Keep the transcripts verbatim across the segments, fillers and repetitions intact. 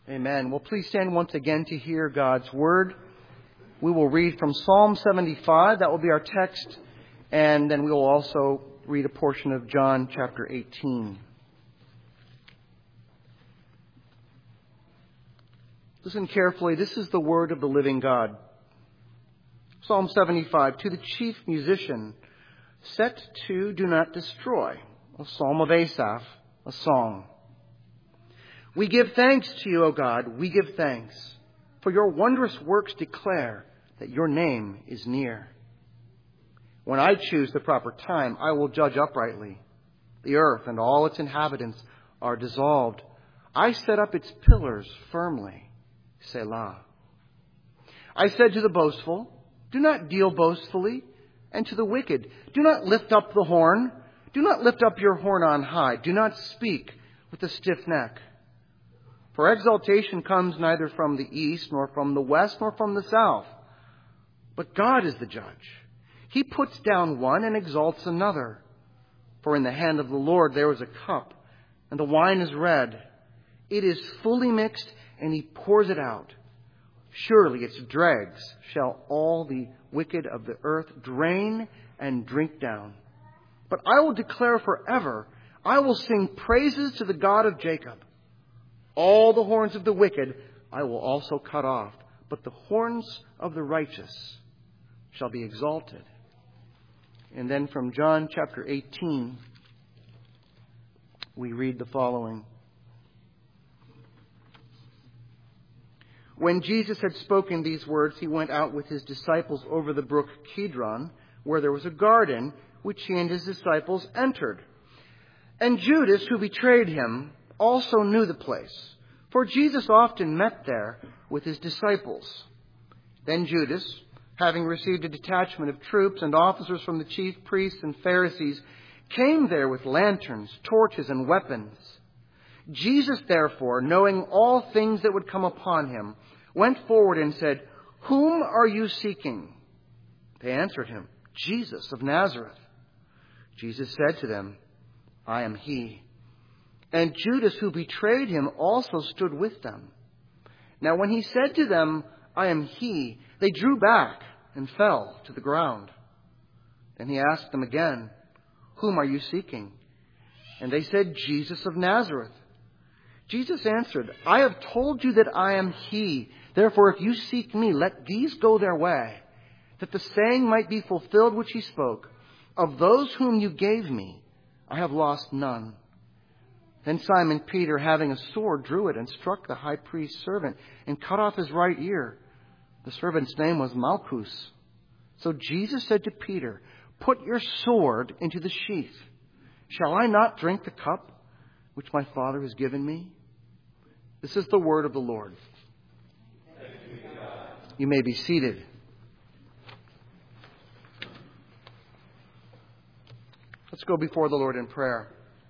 Amen. Well, please stand once again to hear God's Word. We will read from Psalm seventy-five. That will be our text. And then we will also read a portion of John chapter eighteen. Listen carefully. This is the word of the living God. Psalm seventy-five. To the chief musician, set to Do Not Destroy. A psalm of Asaph, a song. We give thanks to you, O God, we give thanks. For your wondrous works declare that your name is near. When I choose the proper time, I will judge uprightly. The earth and all its inhabitants are dissolved. I set up its pillars firmly. Selah. I said to the boastful, do not deal boastfully. And to the wicked, do not lift up the horn. Do not lift up your horn on high. Do not speak with a stiff neck. For exaltation comes neither from the east, nor from the west, nor from the south. But God is the judge. He puts down one and exalts another. For in the hand of the Lord there is a cup, and the wine is red. It is fully mixed, and he pours it out. Surely its dregs shall all the wicked of the earth drain and drink down. But I will declare forever, I will sing praises to the God of Jacob. All the horns of the wicked I will also cut off, but the horns of the righteous shall be exalted. And then from John chapter eighteen, we read the following. When Jesus had spoken these words, he went out with his disciples over the brook Kidron, where there was a garden, which he and his disciples entered. And Judas, who betrayed him, also knew the place, for Jesus often met there with his disciples. Then Judas, having received a detachment of troops and officers from the chief priests and Pharisees, came there with lanterns, torches, and weapons. Jesus, therefore, knowing all things that would come upon him, went forward and said, Whom are you seeking? They answered him, Jesus of Nazareth. Jesus said to them, I am he. And Judas, who betrayed him, also stood with them. Now when he said to them, I am he, they drew back and fell to the ground. Then he asked them again, Whom are you seeking? And they said, Jesus of Nazareth. Jesus answered, I have told you that I am he. Therefore, if you seek me, let these go their way, that the saying might be fulfilled which he spoke, of those whom you gave me, I have lost none. Then Simon Peter, having a sword, drew it and struck the high priest's servant and cut off his right ear. The servant's name was Malchus. So Jesus said to Peter, Put your sword into the sheath. Shall I not drink the cup which my Father has given me? This is the word of the Lord. You may be seated. Let's go before the Lord in prayer.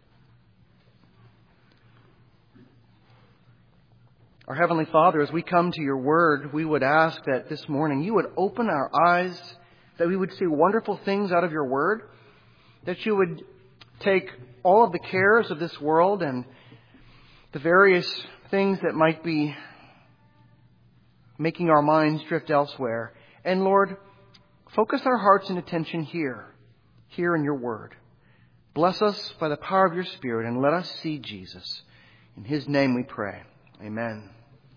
Our Heavenly Father, as we come to your word, we would ask that this morning you would open our eyes, that we would see wonderful things out of your word, that you would take all of the cares of this world and the various things that might be making our minds drift elsewhere. And Lord, focus our hearts and attention here, here in your word. Bless us by the power of your Spirit and let us see Jesus. In his name we pray. Amen.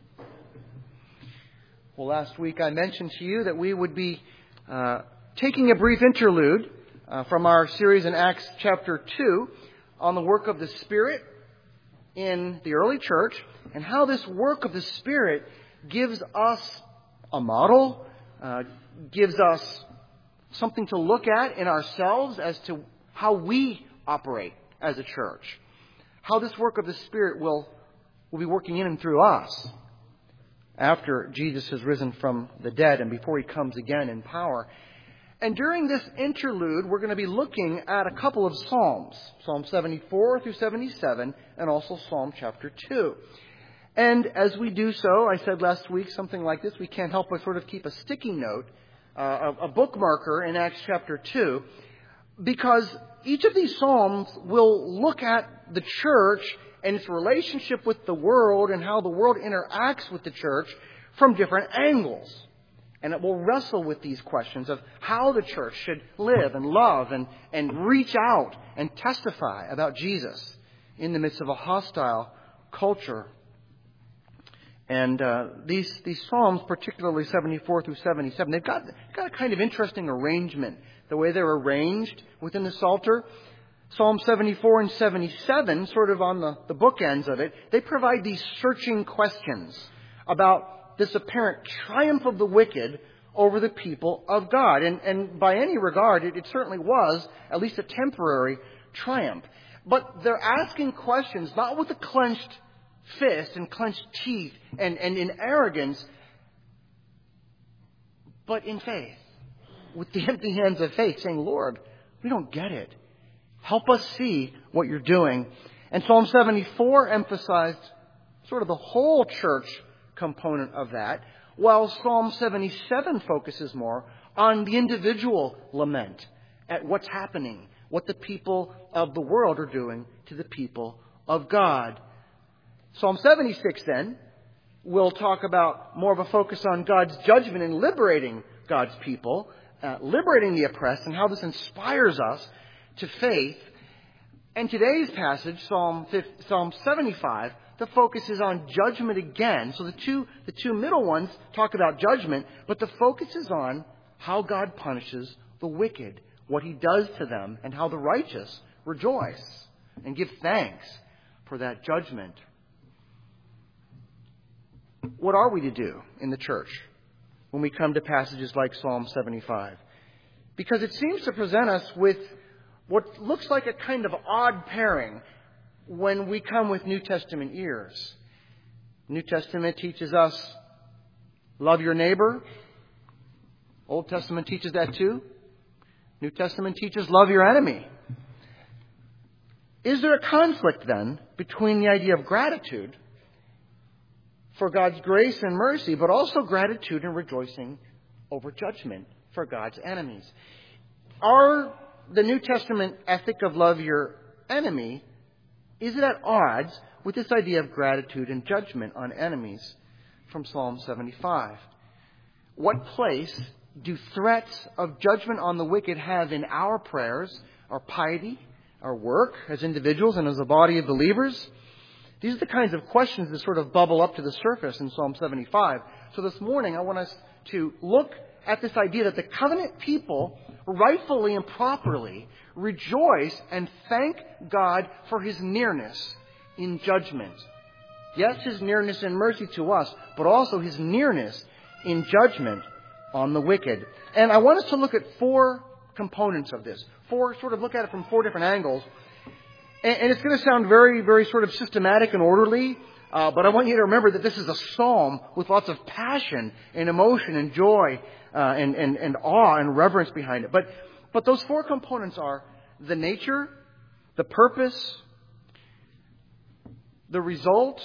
Well, last week I mentioned to you that we would be uh, taking a brief interlude uh, from our series in Acts chapter two on the work of the Spirit in the early church and how this work of the Spirit gives us a model, uh, gives us something to look at in ourselves as to how we operate as a church, how this work of the Spirit will, will be working in and through us after Jesus has risen from the dead and before he comes again in power. And during this interlude, we're going to be looking at a couple of Psalms, Psalm seventy-four through seventy-seven, and also Psalm chapter two. And as we do so, I said last week, something like this, we can't help but sort of keep a sticky note, uh, a bookmarker in Acts chapter two, because each of these Psalms will look at the church and its relationship with the world and how the world interacts with the church from different angles. And it will wrestle with these questions of how the church should live and love and, and reach out and testify about Jesus in the midst of a hostile culture. And uh, these these Psalms, particularly seventy-four through seventy-seven, they've got, got a kind of interesting arrangement, the way they're arranged within the Psalter. Psalm seventy-four and seventy-seven, sort of on the, the bookends of it, they provide these searching questions about this apparent triumph of the wicked over the people of God. And, and by any regard, it, it certainly was at least a temporary triumph. But they're asking questions not with a clenched fist and clenched teeth and, and in arrogance, but in faith, with the empty hands of faith, saying, Lord, we don't get it. Help us see what you're doing. And Psalm seventy-four emphasized sort of the whole church component of that, while Psalm seventy-seven focuses more on the individual lament at what's happening, what the people of the world are doing to the people of God. Psalm seventy-six, then, will talk about more of a focus on God's judgment and liberating God's people, uh, liberating the oppressed, and how this inspires us to faith. And today's passage, Psalm Psalm seventy-five, the focus is on judgment again. So the two, the two middle ones talk about judgment, but the focus is on how God punishes the wicked, what He does to them, and how the righteous rejoice and give thanks for that judgment. What are we to do in the church when we come to passages like Psalm seventy-five? Because it seems to present us with what looks like a kind of odd pairing when we come with New Testament ears. New Testament teaches us, love your neighbor. Old Testament teaches that too. New Testament teaches, love your enemy. Is there a conflict then between the idea of gratitude for God's grace and mercy, but also gratitude and rejoicing over judgment for God's enemies? Are the New Testament ethic of love your enemy, is it at odds with this idea of gratitude and judgment on enemies from Psalm seventy-five? What place do threats of judgment on the wicked have in our prayers, our piety, our work as individuals and as a body of believers? These are the kinds of questions that sort of bubble up to the surface in Psalm seventy-five. So this morning I want us to look at this idea that the covenant people rightfully and properly rejoice and thank God for His nearness in judgment. Yes, His nearness in mercy to us, but also His nearness in judgment on the wicked. And I want us to look at four components of this. Four, sort of look at it from four different angles. And, and it's going to sound very, very sort of systematic and orderly. Uh, but I want you to remember that this is a psalm with lots of passion and emotion and joy uh, and, and, and awe and reverence behind it. But, but those four components are the nature, the purpose, the result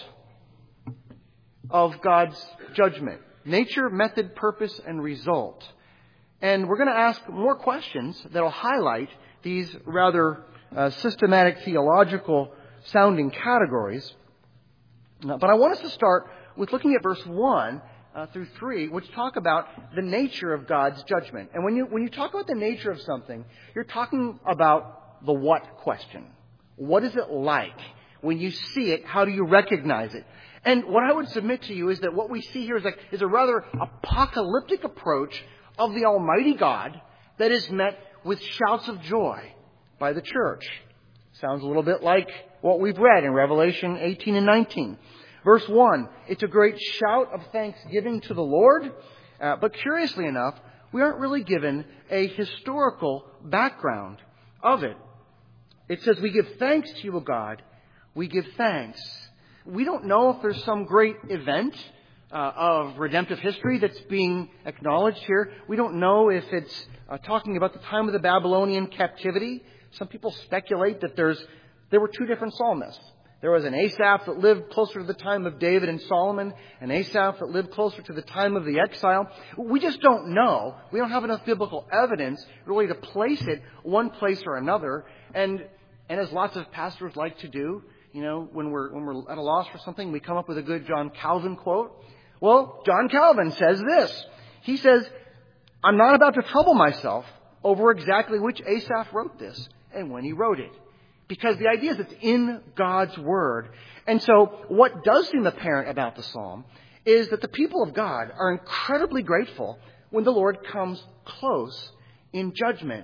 of God's judgment. Nature, method, purpose, and result. And we're going to ask more questions that will highlight these rather uh, systematic theological sounding categories. But I want us to start with looking at verse one uh, through three, which talk about the nature of God's judgment. And when you when you talk about the nature of something, you're talking about the what question. What is it like? When you see it, how do you recognize it? And what I would submit to you is that what we see here is, like, is a rather apocalyptic approach of the Almighty God that is met with shouts of joy by the church. Sounds a little bit like what we've read in Revelation eighteen and nineteen. Verse one, it's a great shout of thanksgiving to the Lord. Uh, but curiously enough, we aren't really given a historical background of it. It says, we give thanks to you, O God. We give thanks. We don't know if there's some great event uh, of redemptive history that's being acknowledged here. We don't know if it's uh, talking about the time of the Babylonian captivity. Some people speculate that there's there were two different psalmists. There was an Asaph that lived closer to the time of David and Solomon, an Asaph that lived closer to the time of the exile. We just don't know. We don't have enough biblical evidence really to place it one place or another. And and as lots of pastors like to do, You know, when we're, when we're at a loss for something, we come up with a good John Calvin quote. Well, John Calvin says this. He says, I'm not about to trouble myself over exactly which Asaph wrote this and when he wrote it. Because the idea is it's in God's Word. And so what does seem apparent about the psalm is that the people of God are incredibly grateful when the Lord comes close in judgment.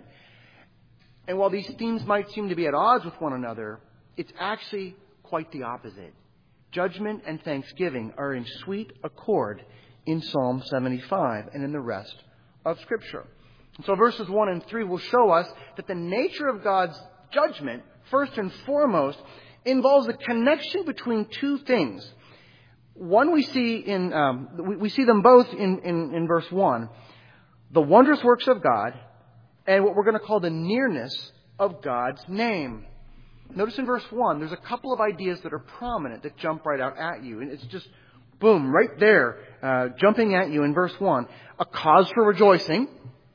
And while these themes might seem to be at odds with one another, it's actually quite the opposite. Judgment and thanksgiving are in sweet accord in Psalm seventy-five and in the rest of Scripture. And so verses one and three will show us that the nature of God's judgment, first and foremost, involves a connection between two things. One we see in um, we, we see them both in, in, in verse one, the wondrous works of God, and what we're going to call the nearness of God's name. Notice in verse one, there's a couple of ideas that are prominent that jump right out at you, and it's just boom, right there, uh, jumping at you in verse one. A cause for rejoicing,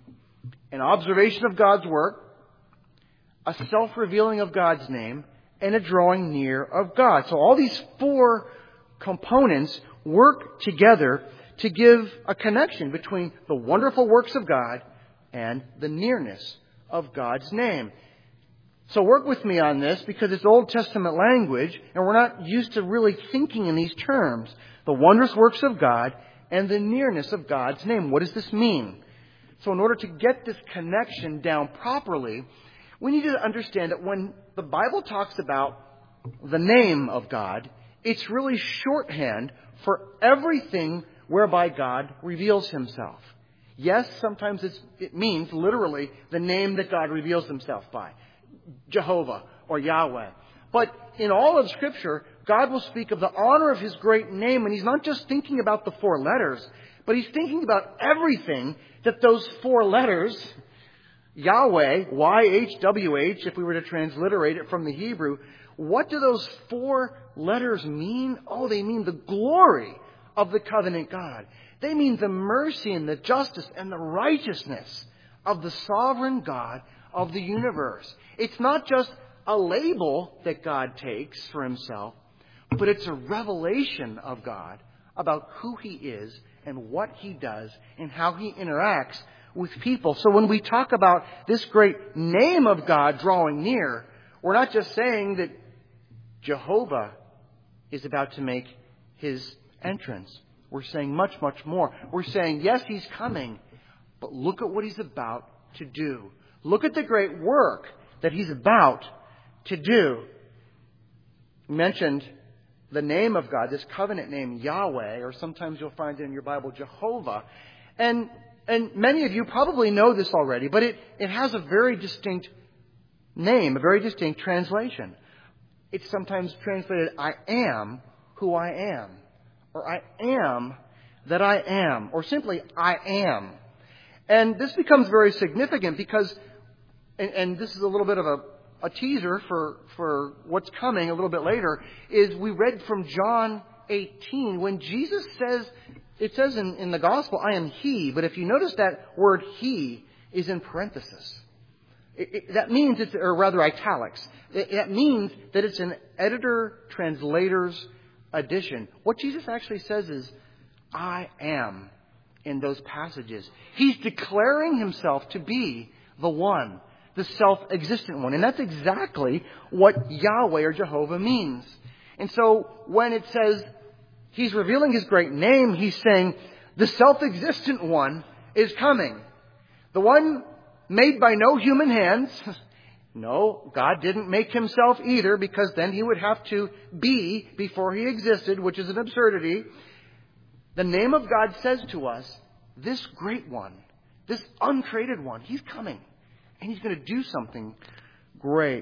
an observation of God's work, a self-revealing of God's name, and a drawing near of God. So all these four components work together to give a connection between the wonderful works of God and the nearness of God's name. So work with me on this because it's Old Testament language and we're not used to really thinking in these terms. The wondrous works of God and the nearness of God's name. What does this mean? So in order to get this connection down properly, we need to understand that when the Bible talks about the name of God, it's really shorthand for everything whereby God reveals Himself. Yes, sometimes it's, it means literally the name that God reveals Himself by. Jehovah or Yahweh. But in all of Scripture, God will speak of the honor of His great name, and He's not just thinking about the four letters, but He's thinking about everything that those four letters, Yahweh, Y H W H, if we were to transliterate it from the Hebrew, what do those four letters mean? Oh, they mean the glory of the covenant God. They mean the mercy and the justice and the righteousness of the sovereign God of the universe. It's not just a label that God takes for Himself, but it's a revelation of God about who He is and what He does and how He interacts with people. So when we talk about this great name of God drawing near, we're not just saying that Jehovah is about to make His entrance. We're saying much, much more. We're saying, yes, He's coming, but look at what He's about to do. Look at the great work that He's about to do. We mentioned the name of God, this covenant name, Yahweh, or sometimes you'll find it in your Bible, Jehovah. And and many of you probably know this already, but it, it has a very distinct name, a very distinct translation. It's sometimes translated, I am who I am, or I am that I am, or simply, I am. And this becomes very significant because, and, and this is a little bit of a, a teaser for, for what's coming a little bit later, is we read from John eighteen, when Jesus says, it says in, in the gospel, I am He, but if you notice that word He is in parenthesis. It, it, that means it's, or rather italics. It, that means that it's an editor translator's addition. What Jesus actually says is, I am, in those passages. He's declaring Himself to be the one, the self-existent one. And that's exactly what Yahweh or Jehovah means. And so when it says He's revealing His great name, He's saying the self-existent one is coming. The one made by no human hands. No, God didn't make Himself either, because then He would have to be before He existed, which is an absurdity. The name of God says to us, this great one, this uncreated one, He's coming. And He's going to do something great.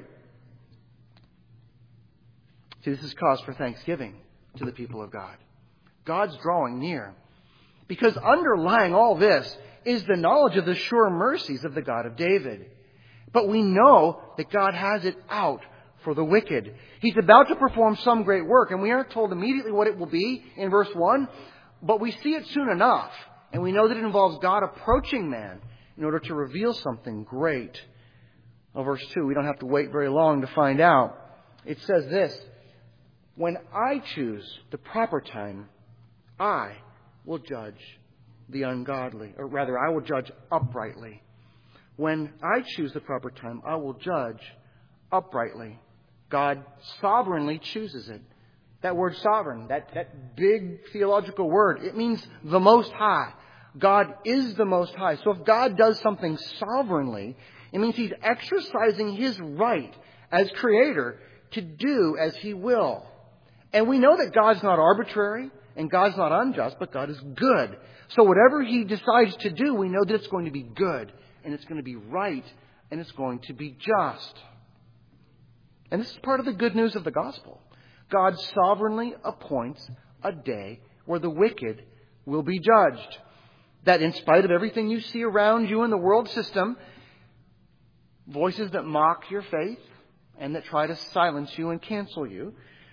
See, this is cause for thanksgiving to the people of God. God's drawing near. Because underlying all this is the knowledge of the sure mercies of the God of David. But we know that God has it out for the wicked. He's about to perform some great work, and we aren't told immediately what it will be in verse one, but we see it soon enough, and we know that it involves God approaching man in order to reveal something great. Well, verse two, we don't have to wait very long to find out. It says this, When I choose the proper time, I will judge the ungodly. Or rather, I will judge uprightly. When I choose the proper time, I will judge uprightly. God sovereignly chooses it. That word sovereign, that, that big theological word, it means the Most High. God is the Most High. So if God does something sovereignly, it means He's exercising His right as Creator to do as He will. And we know that God's not arbitrary and God's not unjust, but God is good. So whatever He decides to do, we know that it's going to be good and it's going to be right and it's going to be just. And this is part of the good news of the gospel. God sovereignly appoints a day where the wicked will be judged. That in spite of everything you see around you in the world system, voices that mock your faith and that try to silence you and cancel you,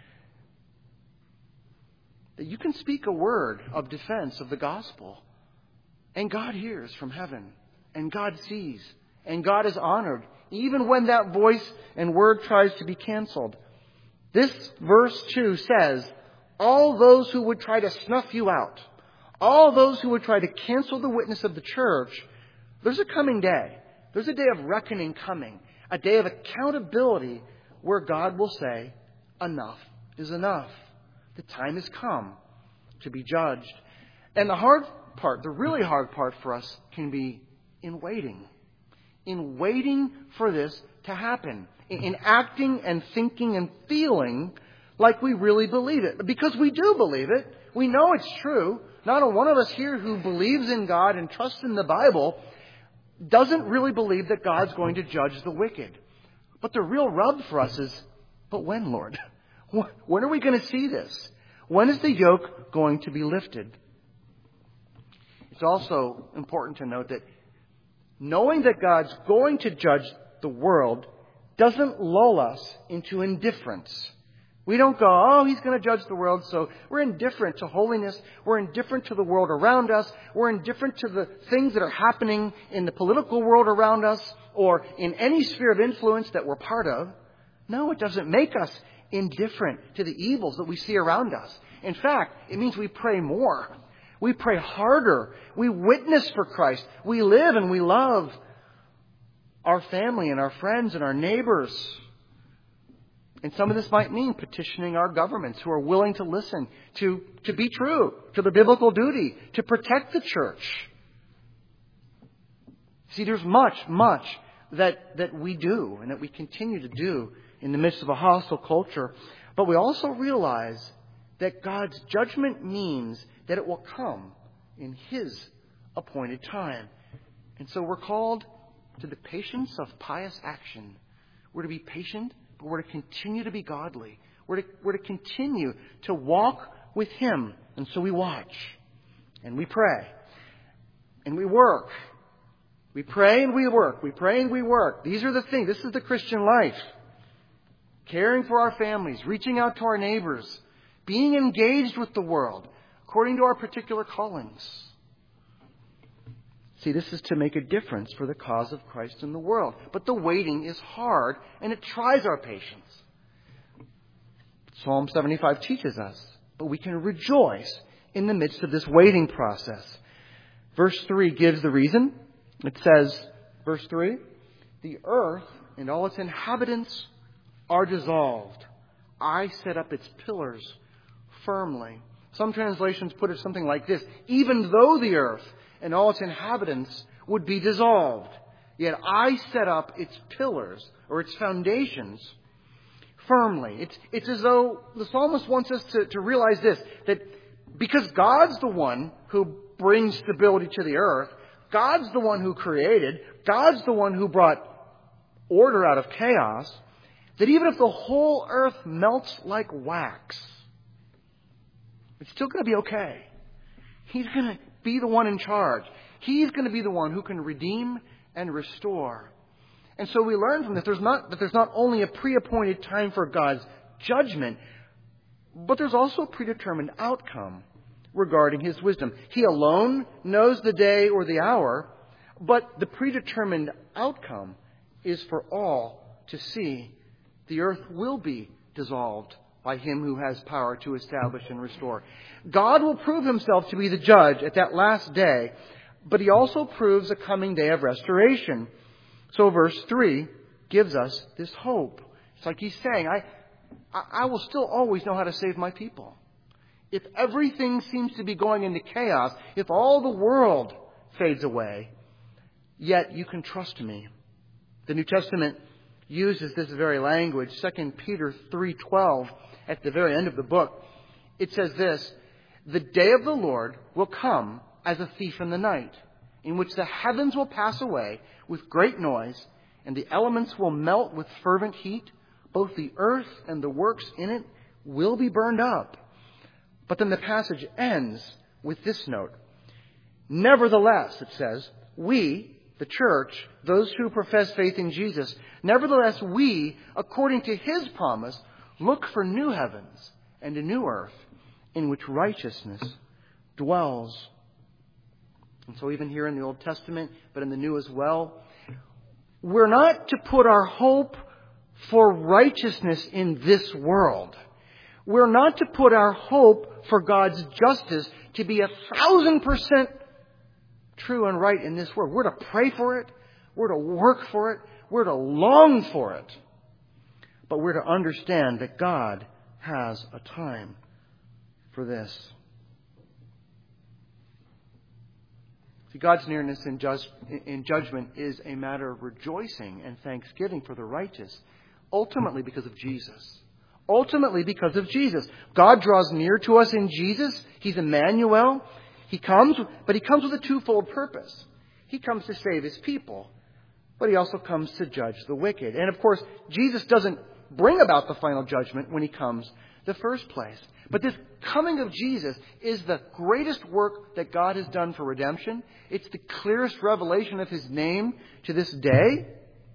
that you can speak a word of defense of the gospel. And God hears from heaven. And God sees. And God is honored. Even when that voice and word tries to be canceled. This verse two says, all those who would try to snuff you out, all those who would try to cancel the witness of the church, there's a coming day. There's a day of reckoning coming. A day of accountability where God will say, enough is enough. The time has come to be judged. And the hard part, the really hard part for us can be in waiting. In waiting for this to happen. In acting and thinking and feeling like we really believe it. Because we do believe it. We know it's true. Not a one of us here who believes in God and trusts in the Bible doesn't really believe that God's going to judge the wicked. But the real rub for us is, but when, Lord? When are we going to see this? When is the yoke going to be lifted? It's also important to note that knowing that God's going to judge the world doesn't lull us into indifference. We don't go, oh, He's going to judge the world, so we're indifferent to holiness. We're indifferent to the world around us. We're indifferent to the things that are happening in the political world around us or in any sphere of influence that we're part of. No, it doesn't make us indifferent to the evils that we see around us. In fact, it means we pray more. We pray harder. We witness for Christ. We live and we love our family and our friends and our neighbors. And some of this might mean petitioning our governments who are willing to listen, to, to be true to the biblical duty, to protect the church. See, there's much, much that, that we do and that we continue to do in the midst of a hostile culture. But we also realize that God's judgment means that it will come in His appointed time. And so we're called to the patience of pious action. We're to be patient, but we're to continue to be godly. We're to, we're to continue to walk with Him. And so we watch, and we pray, and we work. We pray and we work. We pray and we work. These are the things. This is the Christian life. Caring for our families, reaching out to our neighbors, being engaged with the world according to our particular callings. See, this is to make a difference for the cause of Christ in the world. But the waiting is hard and it tries our patience. Psalm seventy-five teaches us, but we can rejoice in the midst of this waiting process. Verse three gives the reason. It says, verse three, the earth and all its inhabitants are dissolved. I set up its pillars firmly. Some translations put it something like this. Even though the earth and all its inhabitants would be dissolved, yet I set up its pillars or its foundations firmly. It's, it's as though the psalmist wants us to, to realize this, that because God's the one who brings stability to the earth, God's the one who created, God's the one who brought order out of chaos, that even if the whole earth melts like wax, it's still going to be okay. He's going to be the one in charge. He's going to be the one who can redeem and restore. And so we learn from this there's not, that there's not only a pre-appointed time for God's judgment, but there's also a predetermined outcome regarding His wisdom. He alone knows the day or the hour, but the predetermined outcome is for all to see. The earth will be dissolved by him who has power to establish and restore. God will prove himself to be the judge at that last day, but he also proves a coming day of restoration. So verse three gives us this hope. It's like he's saying, I, I will still always know how to save my people. If everything seems to be going into chaos, if all the world fades away, yet you can trust me. The New Testament uses this very language. Second Peter three twelve, at the very end of the book, it says this, "The day of the Lord will come as a thief in the night, in which the heavens will pass away with great noise, and the elements will melt with fervent heat. Both the earth and the works in it will be burned up." But then the passage ends with this note. "Nevertheless," it says, "we, the church, those who profess faith in Jesus, nevertheless we, according to his promise, look for new heavens and a new earth in which righteousness dwells." And so even here in the Old Testament, but in the New as well, we're not to put our hope for righteousness in this world. We're not to put our hope for God's justice to be a thousand percent true and right in this world. We're to pray for it. We're to work for it. We're to long for it. But we're to understand that God has a time for this. See, God's nearness in, just, in judgment is a matter of rejoicing and thanksgiving for the righteous, ultimately because of Jesus. Ultimately because of Jesus. God draws near to us in Jesus. He's Emmanuel. He comes, but he comes with a twofold purpose. He comes to save his people, but he also comes to judge the wicked. And of course, Jesus doesn't bring about the final judgment when he comes the first place. But this coming of Jesus is the greatest work that God has done for redemption. It's the clearest revelation of his name to this day.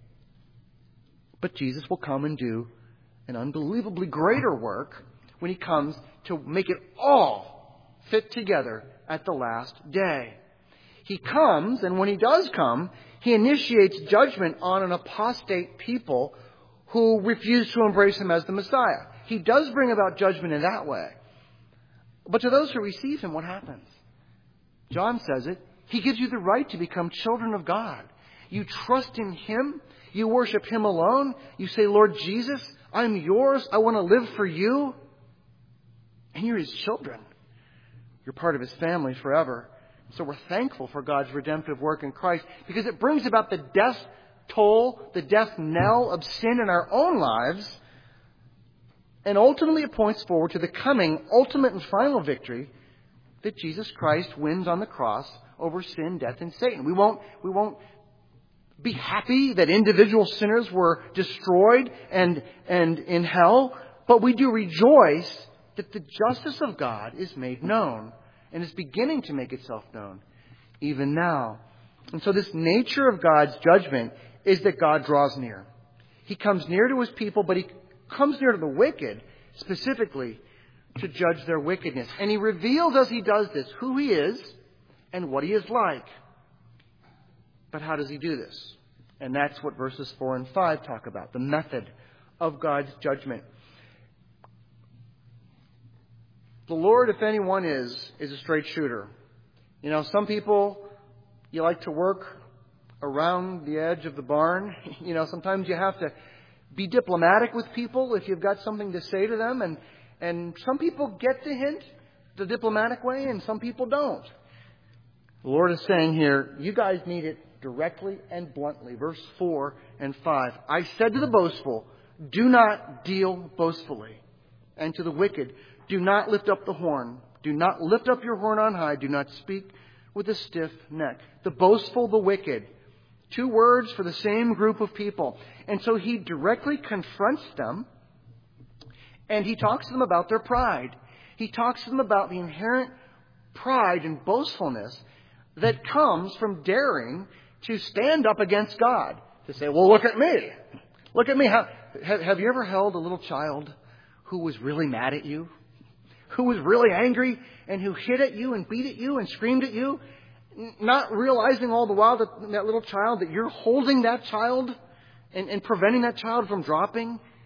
But Jesus will come and do an unbelievably greater work when he comes to make it all fit together at the last day. He comes, and when he does come, he initiates judgment on an apostate people who refuse to embrace him as the Messiah. He does bring about judgment in that way. But to those who receive him, what happens? John says it. He gives you the right to become children of God. You trust in him. You worship him alone. You say, "Lord Jesus, I'm yours. I want to live for you." And you're his children. You're part of his family forever. So we're thankful for God's redemptive work in Christ because it brings about the death toll, the death knell of sin in our own lives. And ultimately it points forward to the coming ultimate and final victory that Jesus Christ wins on the cross over sin, death, and Satan. We won't, we won't be happy that individual sinners were destroyed and, and in hell, but we do rejoice that the justice of God is made known and is beginning to make itself known even now. And so this nature of God's judgment is that God draws near. He comes near to his people, but he comes near to the wicked specifically to judge their wickedness. And he reveals as he does this who he is and what he is like. But how does he do this? And that's what verses four and five talk about, the method of God's judgment. The Lord, if anyone is, is a straight shooter. You know, some people, you like to work around the edge of the barn. You know, sometimes you have to be diplomatic with people if you've got something to say to them. And, and some people get the hint the diplomatic way and some people don't. The Lord is saying here, you guys need it directly and bluntly. Verse four and five. "I said to the boastful, do not deal boastfully. And to the wicked, do not lift up the horn. Do not lift up your horn on high. Do not speak with a stiff neck." The boastful, the wicked. Two words for the same group of people. And so he directly confronts them and he talks to them about their pride. He talks to them about the inherent pride and boastfulness that comes from daring to stand up against God. To say, "Well, look at me. Look at me." How, have, have you ever held a little child who was really mad at you? Who was really angry and who hit at you and beat at you and screamed at you? Not realizing all the while that that little child, that you're holding that child and, and preventing that child from dropping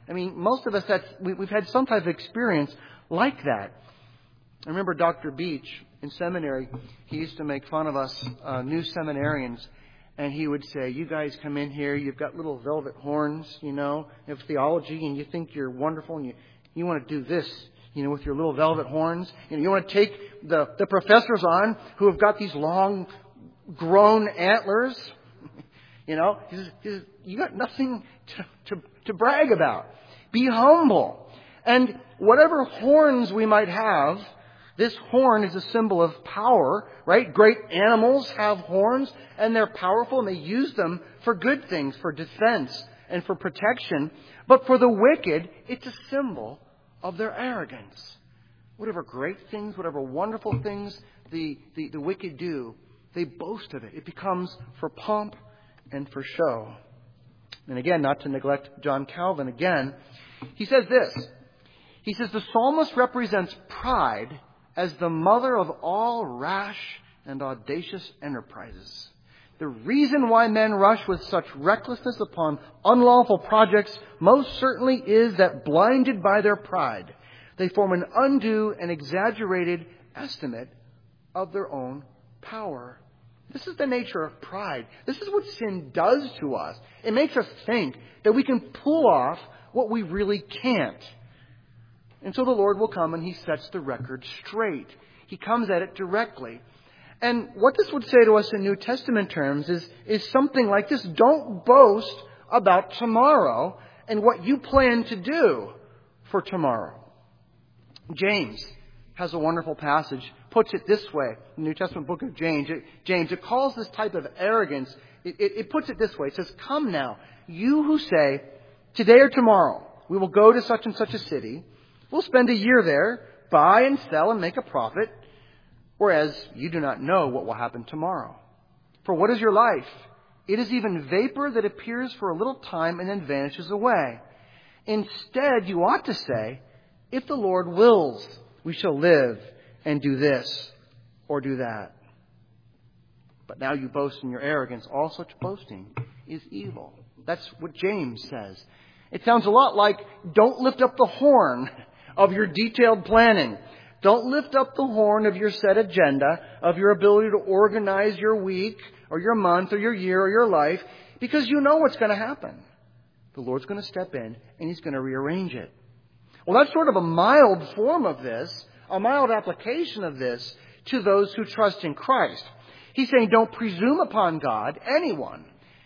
I mean, most of us, that's, we, we've had some type of experience like that. I remember Doctor Beach in seminary, he used to make fun of us uh, new seminarians. And he would say, you guys come in here, you've got little velvet horns, you know, of theology, and you think you're wonderful, and you, you want to do this, you know, with your little velvet horns. You know, you want to take the, the professors on who have got these long, grown antlers. You know, he says, he says, you got nothing to, to, to brag about. Be humble. And whatever horns we might have, this horn is a symbol of power, right? Great animals have horns, and they're powerful, and they use them for good things, for defense and for protection. But for the wicked, it's a symbol of their arrogance. Whatever great things, whatever wonderful things the, the, the wicked do, they boast of it. It becomes for pomp and for show. And again, not to neglect John Calvin again, he says this. He says, the psalmist represents pride as the mother of all rash and audacious enterprises. The reason why men rush with such recklessness upon unlawful projects most certainly is that blinded by their pride, they form an undue and exaggerated estimate of their own power. This is the nature of pride. This is what sin does to us. It makes us think that we can pull off what we really can't. And so the Lord will come and He sets the record straight. He comes at it directly. And what this would say to us in New Testament terms is, is something like this. Don't boast about tomorrow and what you plan to do for tomorrow. James has a wonderful passage, puts it this way, the New Testament book of James. It, James, it calls this type of arrogance, it, it, it puts it this way. It says, come now, you who say, today or tomorrow, we will go to such and such a city. We'll spend a year there, buy and sell and make a profit, whereas you do not know what will happen tomorrow. For what is your life? It is even vapor that appears for a little time and then vanishes away. Instead, you ought to say, if the Lord wills, we shall live and do this or do that. But now you boast in your arrogance. All such boasting is evil. That's what James says. It sounds a lot like, don't lift up the horn of your detailed planning. Don't lift up the horn of your set agenda, of your ability to organize your week or your month or your year or your life, because you know what's going to happen. The Lord's going to step in and He's going to rearrange it. Well, that's sort of a mild form of this, a mild application of this to those who trust in Christ. He's saying, don't presume upon God, anyone,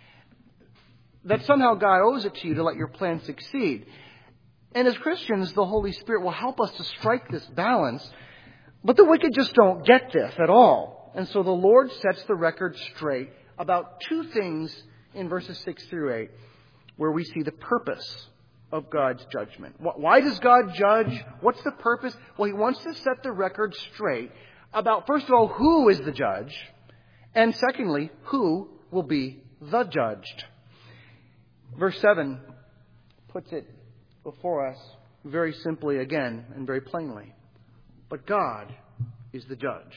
that somehow God owes it to you to let your plan succeed. And as Christians, the Holy Spirit will help us to strike this balance. But the wicked just don't get this at all. And so the Lord sets the record straight about two things in verses six through eight, where we see the purpose of God's judgment. Why does God judge? What's the purpose? Well, He wants to set the record straight about, first of all, who is the judge, and secondly, who will be the judged. Verse seven puts it before us very simply again and very plainly. But God is the judge.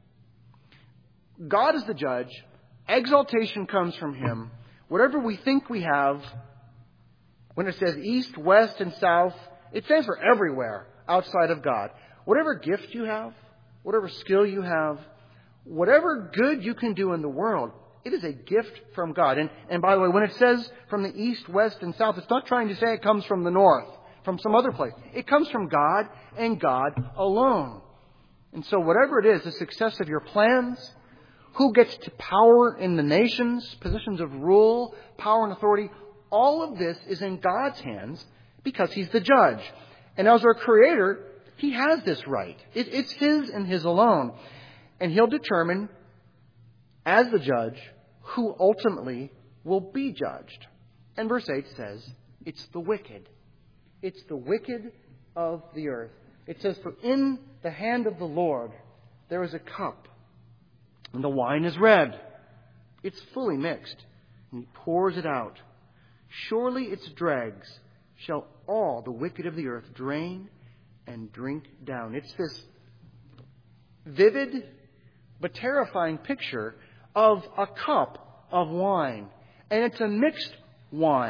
God is the judge. Exaltation comes from Him. Whatever we think we have, when it says east, west, and south, it stands for everywhere outside of God. Whatever gift you have, whatever skill you have, whatever good you can do in the world, it is a gift from God. And, and by the way, when it says from the east, west, and south, it's not trying to say it comes from the north, from some other place. It comes from God and God alone. And so whatever it is, the success of your plans, who gets to power in the nations, positions of rule, power and authority, all of this is in God's hands because He's the judge. And as our Creator, He has this right. It, it's His and His alone. And He'll determine, as the judge, who ultimately will be judged. And verse eight says, it's the wicked. It's the wicked of the earth. It says, for in the hand of the Lord there is a cup, and the wine is red. It's fully mixed, and He pours it out. Surely its dregs shall all the wicked of the earth drain and drink down. It's this vivid but terrifying picture of a cup of wine. And it's a mixed wine.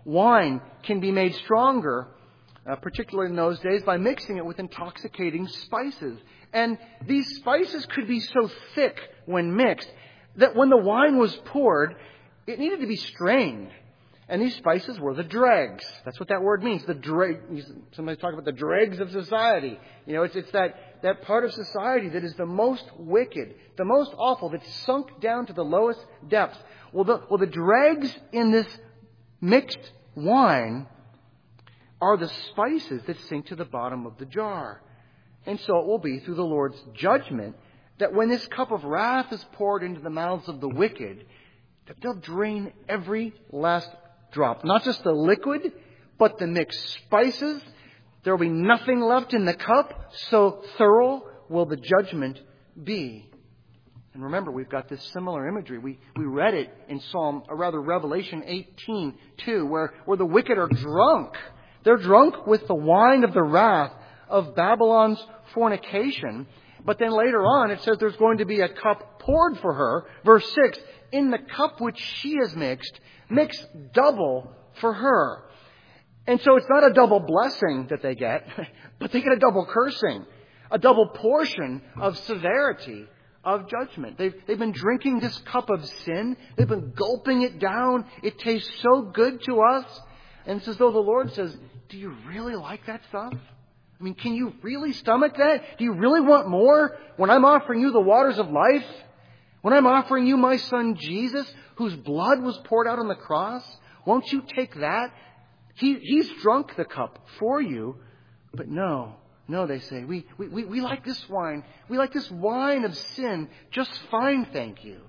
Wine can be made stronger, uh, particularly in those days, by mixing it with intoxicating spices. And these spices could be so thick when mixed that when the wine was poured, it needed to be strained. And these spices were the dregs. That's what that word means. The dreg. Somebody talk about the dregs of society. You know, it's it's that, that part of society that is the most wicked, the most awful, that's sunk down to the lowest depths. Well, the well the dregs in this mixed wine are the spices that sink to the bottom of the jar. And so it will be through the Lord's judgment that when this cup of wrath is poured into the mouths of the wicked, that they'll drain every last drop. Not just the liquid, but the mixed spices. There will be nothing left in the cup. So thorough will the judgment be. And remember, we've got this similar imagery. We we read it in Psalm, or rather Revelation eighteen two, where, where the wicked are drunk. They're drunk with the wine of the wrath of Babylon's fornication. But then later on, it says there's going to be a cup poured for her. Verse six, in the cup which she has mixed, mix double for her. And so it's not a double blessing that they get, but they get a double cursing, a double portion of severity, of judgment. They've, they've been drinking this cup of sin. They've been gulping it down. It tastes so good to us. And it's as though the Lord says, do you really like that stuff? I mean, can you really stomach that? Do you really want more when I'm offering you the waters of life? When I'm offering you my son Jesus, whose blood was poured out on the cross? Won't you take that? He, he's drunk the cup for you. But no, no, they say, we, we, we, we like this wine. We like this wine of sin just fine, thank you.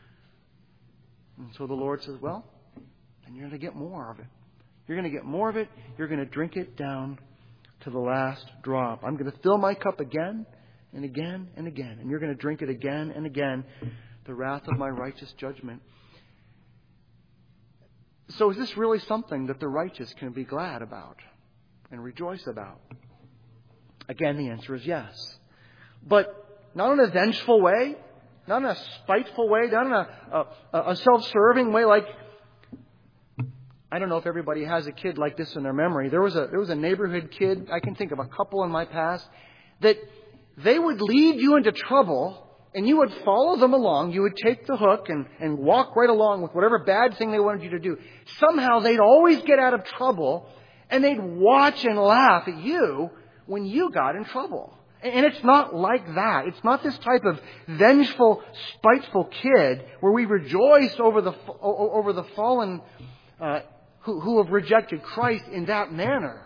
And so the Lord says, well, then you're going to get more of it. You're going to get more of it. You're going to drink it down to the last drop. I'm going to fill my cup again and again and again. And you're going to drink it again and again. The wrath of my righteous judgment. So is this really something that the righteous can be glad about and rejoice about? Again, the answer is yes. But not in a vengeful way, not in a spiteful way, not in a, a, a self-serving way like, I don't know if everybody has a kid like this in their memory. There was a there was a neighborhood kid, I can think of a couple in my past, that they would lead you into trouble and you would follow them along. You would take the hook and, and walk right along with whatever bad thing they wanted you to do. Somehow they'd always get out of trouble and they'd watch and laugh at you when you got in trouble. And it's not like that. It's not this type of vengeful, spiteful kid where we rejoice over the over the fallen uh, who, who have rejected Christ in that manner.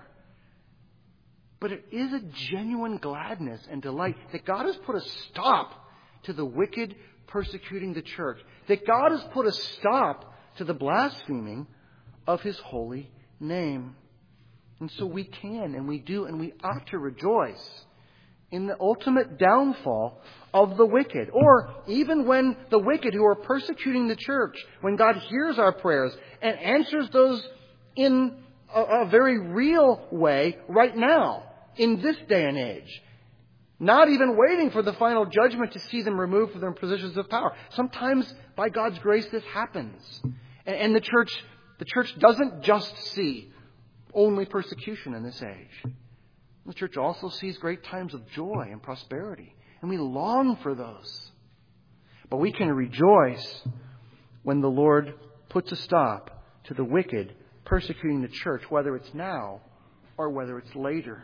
But it is a genuine gladness and delight that God has put a stop to the wicked persecuting the church. That God has put a stop to the blaspheming of His holy name. And so we can and we do and we ought to rejoice in the ultimate downfall of the wicked. Or even when the wicked who are persecuting the church, when God hears our prayers and answers those in a, a very real way right now, in this day and age. Not even waiting for the final judgment to see them removed from their positions of power. Sometimes, by God's grace, this happens. And, and the church, the church doesn't just see only persecution in this age. The church also sees great times of joy and prosperity. And we long for those. But we can rejoice when the Lord puts a stop to the wicked persecuting the church, whether it's now or whether it's later.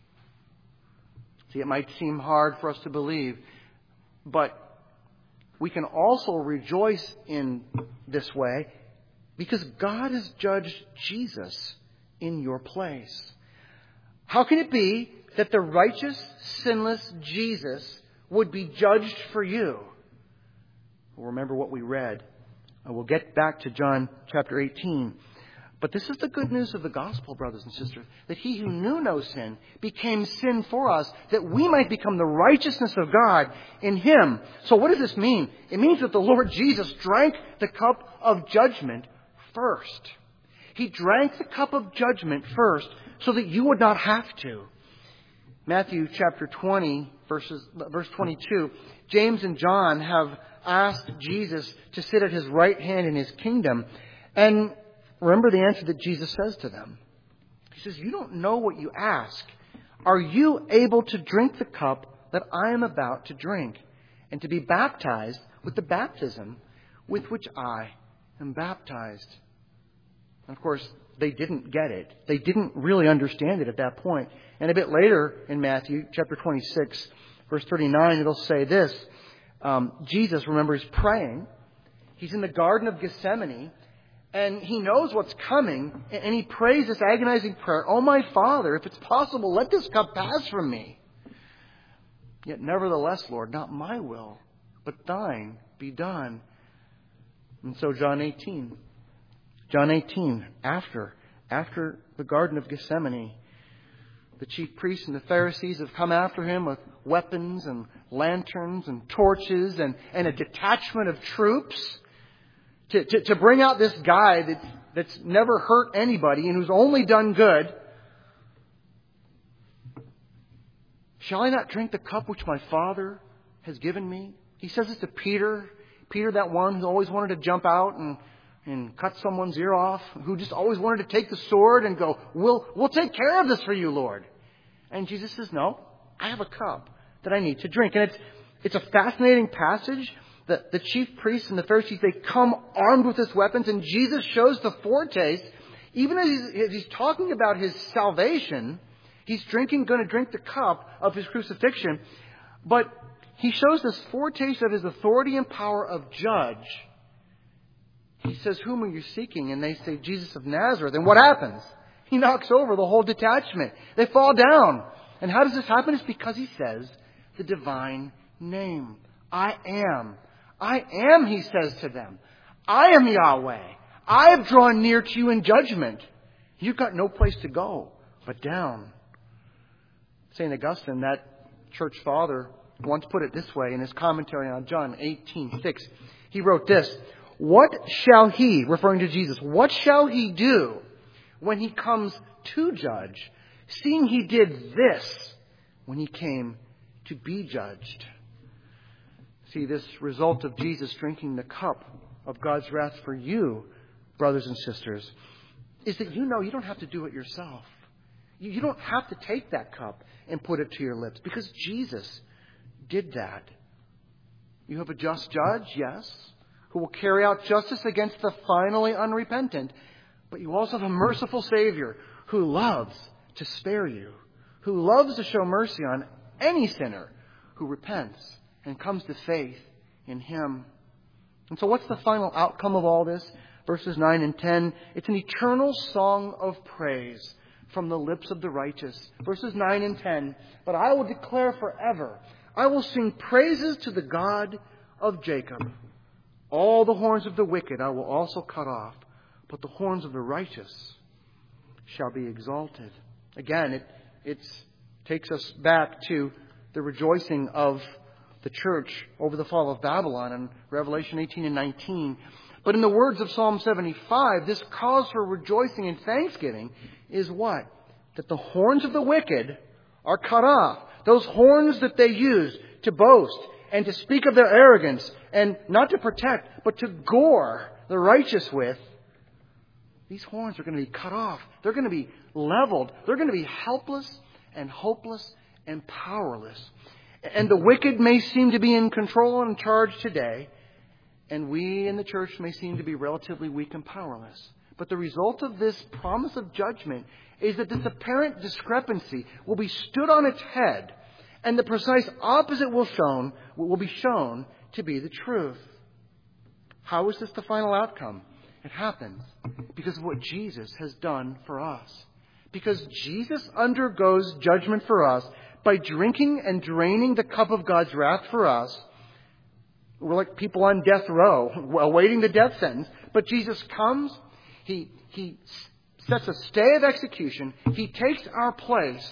See, it might seem hard for us to believe, but we can also rejoice in this way because God has judged Jesus in your place. How can it be that the righteous, sinless Jesus would be judged for you? Well, remember what we read. We'll get back to John chapter eighteen. But this is the good news of the gospel, brothers and sisters, that He who knew no sin became sin for us, that we might become the righteousness of God in Him. So what does this mean? It means that the Lord Jesus drank the cup of judgment first. He drank the cup of judgment first so that you would not have to. Matthew chapter twenty, verses, verse twenty-two, James and John have asked Jesus to sit at His right hand in His kingdom. And remember the answer that Jesus says to them. He says, you don't know what you ask. Are you able to drink the cup that I am about to drink, and to be baptized with the baptism with which I am baptized? And of course, they didn't get it. They didn't really understand it at that point. And a bit later in Matthew chapter twenty-six, verse thirty-nine, it'll say this. Um, Jesus, remember, is praying. He's in the Garden of Gethsemane, and he knows what's coming, and he prays this agonizing prayer, "Oh, my Father, if it's possible, let this cup pass from me. Yet nevertheless, Lord, not my will, but thine be done." And so John eighteen. John eighteen, after, after the Garden of Gethsemane, the chief priests and the Pharisees have come after him with weapons and lanterns and torches and, and a detachment of troops to, to, to bring out this guy that's, that's never hurt anybody and who's only done good. "Shall I not drink the cup which my Father has given me?" He says this to Peter. Peter, that one who always wanted to jump out and, and cut someone's ear off, who just always wanted to take the sword and go, we'll, we'll take care of this for you, Lord. And Jesus says, no, I have a cup that I need to drink. And it's, it's a fascinating passage. The, the chief priests and the Pharisees, they come armed with his weapons, and Jesus shows the foretaste. Even as he's, as he's talking about his salvation, he's drinking, going to drink the cup of his crucifixion. But he shows this foretaste of his authority and power of judge. He says, "Whom are you seeking?" And they say, "Jesus of Nazareth." And what happens? He knocks over the whole detachment. They fall down. And how does this happen? It's because he says the divine name. I am. I am, he says to them. I am Yahweh. I have drawn near to you in judgment. You've got no place to go but down. Saint Augustine, that church father, once put it this way in his commentary on John eighteen six. He wrote this: "What shall he," referring to Jesus, "what shall he do when he comes to judge, seeing he did this when he came to be judged?" See, this result of Jesus drinking the cup of God's wrath for you, brothers and sisters, is that you know you don't have to do it yourself. You don't have to take that cup and put it to your lips, because Jesus did that. You have a just judge, yes, who will carry out justice against the finally unrepentant. But you also have a merciful Savior who loves to spare you, who loves to show mercy on any sinner who repents and comes to faith in Him. And so what's the final outcome of all this? Verses nine and ten, it's an eternal song of praise from the lips of the righteous. Verses nine and ten, "But I will declare forever, I will sing praises to the God of Jacob. All the horns of the wicked I will also cut off, but the horns of the righteous shall be exalted." Again, it it's, takes us back to the rejoicing of the church over the fall of Babylon in Revelation eighteen and nineteen. But in the words of Psalm seventy-five, this cause for rejoicing and thanksgiving is what? That the horns of the wicked are cut off. Those horns that they use to boast and to speak of their arrogance and not to protect, but to gore the righteous with, these horns are going to be cut off. They're going to be leveled. They're going to be helpless and hopeless and powerless. And the wicked may seem to be in control and in charge today, and we in the church may seem to be relatively weak and powerless. But the result of this promise of judgment is that this apparent discrepancy will be stood on its head, and the precise opposite will shown will be shown to be the truth. How is this the final outcome? It happens because of what Jesus has done for us. Because Jesus undergoes judgment for us by drinking and draining the cup of God's wrath for us. We're like people on death row, awaiting the death sentence. But Jesus comes, He, he sets a stay of execution, He takes our place,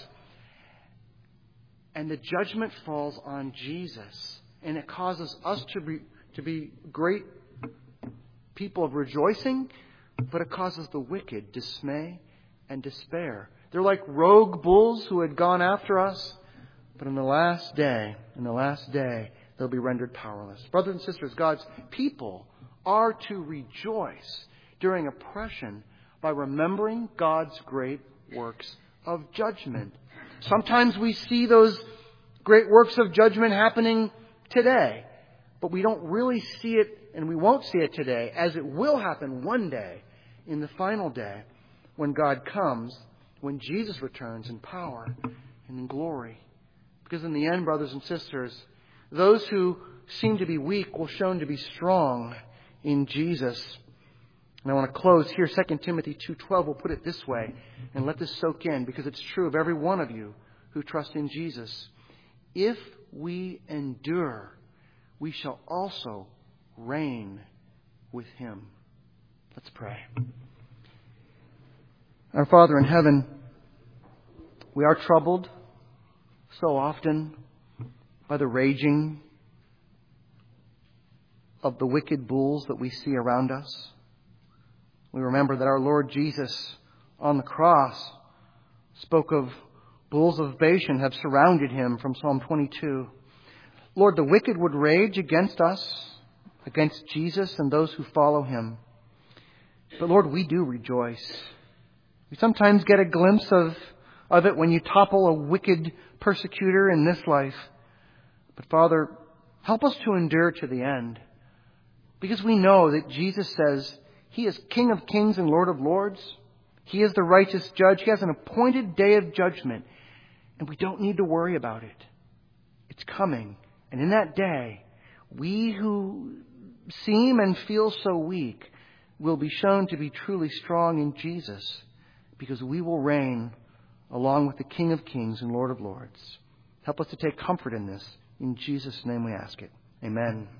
and the judgment falls on Jesus. And it causes us to be, to be great people of rejoicing, but it causes the wicked dismay and despair. They're like rogue bulls who had gone after us, but in the last day, in the last day, they'll be rendered powerless. Brothers and sisters, God's people are to rejoice during oppression by remembering God's great works of judgment. Sometimes we see those great works of judgment happening today, but we don't really see it, and we won't see it today, as it will happen one day, in the final day, when God comes, when Jesus returns in power and in glory. Because in the end, brothers and sisters, those who seem to be weak will shown to be strong in Jesus. And I want to close here. Second Timothy two twelve will put it this way, and let this soak in, because it's true of every one of you who trust in Jesus. If we endure, we shall also reign with Him. Let's pray. Our Father in heaven, we are troubled so often by the raging of the wicked bulls that we see around us. We remember that our Lord Jesus on the cross spoke of bulls of Bashan have surrounded Him from Psalm twenty-two. Lord, the wicked would rage against us, against Jesus and those who follow Him. But Lord, we do rejoice. We sometimes get a glimpse of, of it when you topple a wicked persecutor in this life. But Father, help us to endure to the end. Because we know that Jesus says He is King of kings and Lord of lords. He is the righteous judge. He has an appointed day of judgment. And we don't need to worry about it. It's coming. And in that day, we who seem and feel so weak will be shown to be truly strong in Jesus, because we will reign along with the King of kings and Lord of lords. Help us to take comfort in this. In Jesus' name we ask it. Amen.